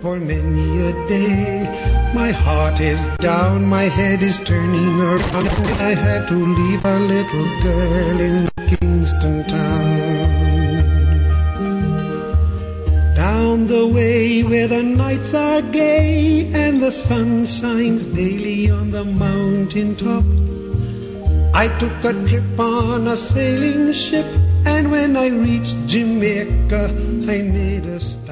for many a day. My heart is down, my head is turning around. I had to leave a little girl in Kingston town. Down the way where the nights are gay and the sun shines daily on the mountain top, I took a trip on a sailing ship, and when I reached Jamaica, I made a stop.